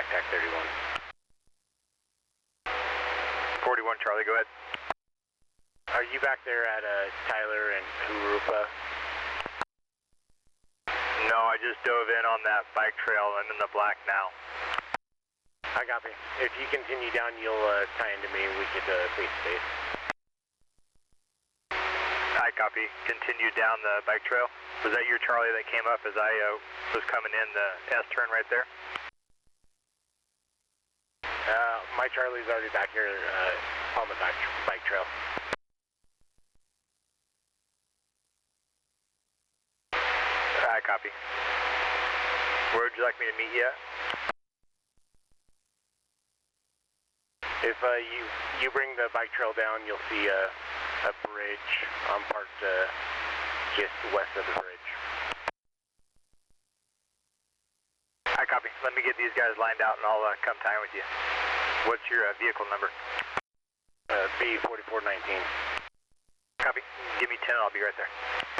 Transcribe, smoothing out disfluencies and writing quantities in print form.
TAC 31. 41 Charlie, go ahead. Are you back there at Tyler and Kurupa? No, I just dove in on that bike trail. I'm in the black now. I copy. If you continue down, you'll tie into me and we could clean space. I copy. Continue down the bike trail. Was that your Charlie that came up as I was coming in the S turn right there? My Charlie's already back here on the bike trail. I copy. Where would you like me to meet you at? If you bring the bike trail down, you'll see a bridge. I'm parked just west of the bridge. I copy. Let me get these guys lined out and I'll come time with you. What's your vehicle number? B4419. Copy. Give me 10 and I'll be right there.